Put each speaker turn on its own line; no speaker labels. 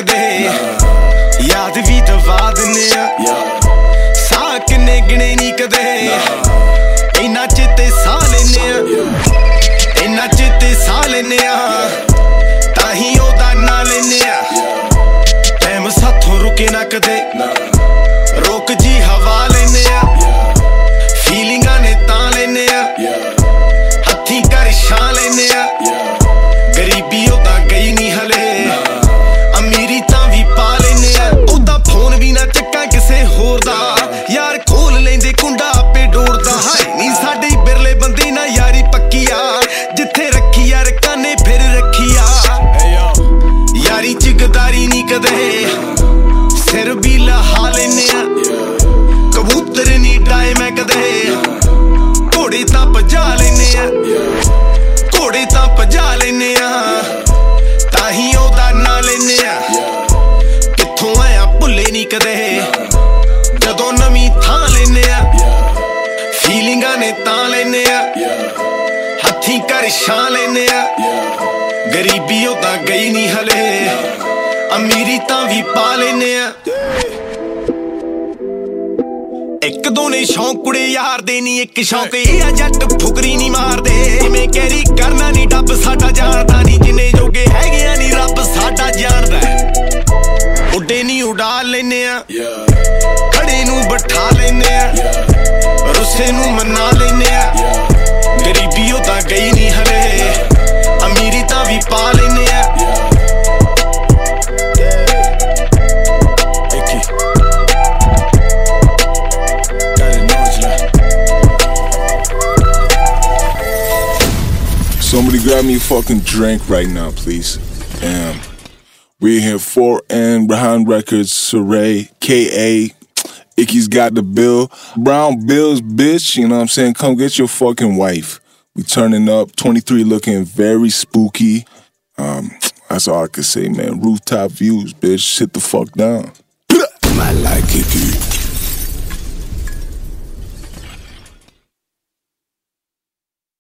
कदे याद भी दबा दिन्ने साह किन्ने गिने नी कदे इन्ना चेते साह लेने इन्ना चेते साह लेने ताही ओदा ना लेने टाइम साथों रुके ना कदे रोक जी हवा लेने फीलिंगां ने तां लेने हत्थी कर छां लेने गरीबी ओदा गई नी हले अमीरी तां भी पा लेने ओदा फोन भी ना चक्का किसे होर दा यार खोल लेंदे कुंडा आपे डोरदा हाय नी साडे बिरले बंदे ना यारी पक्की आ जिथे रखी यार काने फिर रखी आ यारी च गदारी नी कदे सिर भी लहा लेने कबूतर नी डाए मैं कदे घोड़े तां भजा लेने घोड़े तां भजा लेने ताही ओदा ना लेने कित्थों आया भुल्ले नी कदे जदों नवीं थां लेने फीलिंगां ने तां लेने हत्थी कर छां लेने गरीबी ओदा गई नी हले अमीरी तां भी पा लेने एक दो ने शौक कुड़े यार दे नी एक शौक ये आ जट फुकरी नी मार दे मैं कैरी करना नी डब साडा जानदा नी जिन्ने जोगे हैगे नी रब साडा जानदा उड्डे नी उड़ा लेने खड़े नू बैठा लेने रुस्से नू मना लेने गरीबी ओदा गई नी हले अमीरी तां भी पा लेने
Somebody grab me a fucking drink right now, please. Damn. We're here 4N, Behind Records, Saray, K.A. Icky's got the bill. Brown Bills, bitch, you know what I'm saying? Come get your fucking wife. We turning up, 23 looking very spooky. That's all I can say, man. Rooftop views, bitch. Sit the fuck down.
I like Icky.